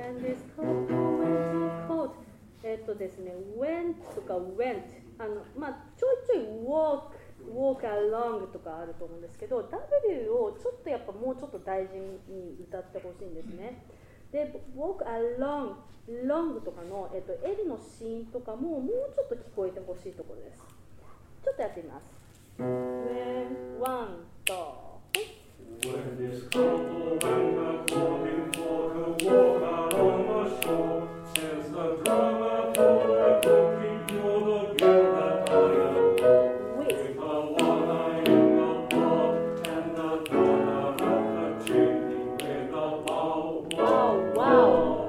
When this coat, went coat ですね、went とか went ちょいちょい walk along とかあると思うんですけど W をちょっとやっぱもうちょっと大事に歌ってほしいんですね。で walk along long とかの、L のシーンとかももうちょっと聞こえてほしいところです。ちょっとやってみます。When one と When this couple went a-courting for to walk along the shore, says the drummer to the cookie, you're the girl that I adore. With the one eye in the pot and the dollar at the chimney, with a bow, wow wow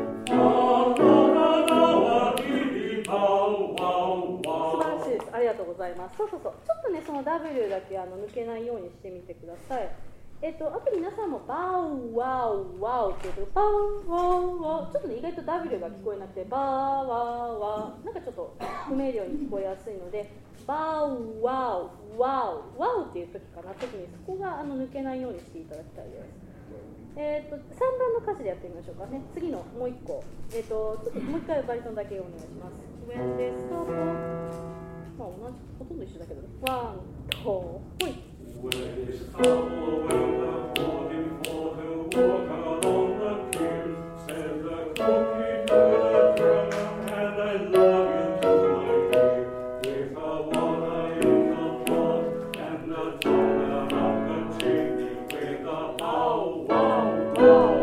素晴らしいです。ありがとうございます。そうちょっとねその W だけ抜けないようにしてみてください。あと皆さんもバウワウワウって言うとバウワウワウちょっとね意外と W が聞こえなくてバーワウワウなんかちょっと不明瞭に聞こえやすいのでバウワウワウワウっていう時かな特にそこが抜けないようにしていただきたいです。3番の歌詞でやってみましょうかね。次のもう1個ちょっともう1回バリトンだけお願いします。When this couple 同じほとんど一緒だけどね。ワン、ツー、ほい。 When this couple went a-courting for to walk along the pier, said the cookie to the drummer, and I love you to my ear. With a one eye in the pot and a dollar up the chimney, with a bow, wow, wow.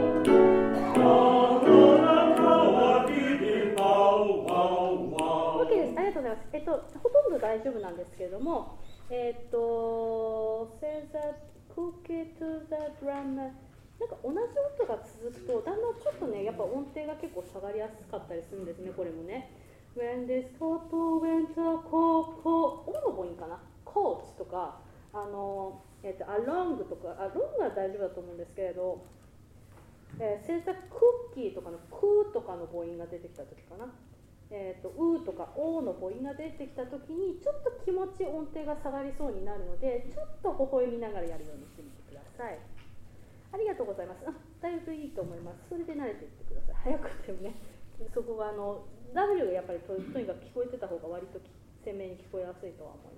OK です。ありがとうございます。ほとんど大丈夫なんですけれども、says that cookie to the drummer なんか同じ音が続くとだんだんちょっとねやっぱ音程が結構下がりやすかったりするんですね。これもね When this couple went a court おの母音かな court とかalong とかalong は大丈夫だと思うんですけれどsays that cookie とかのくとかの母音が出てきた時かなうとかおの母音が出てきたときにちょっと気持ち音程が下がりそうになるのでちょっと微笑みながらやるようにしてみてください。ありがとうございます。だいぶいいと思います。それで慣れていってください。早くてもねそこがW がやっぱりとにかく聞こえてた方が割と鮮明に聞こえやすいとは思います。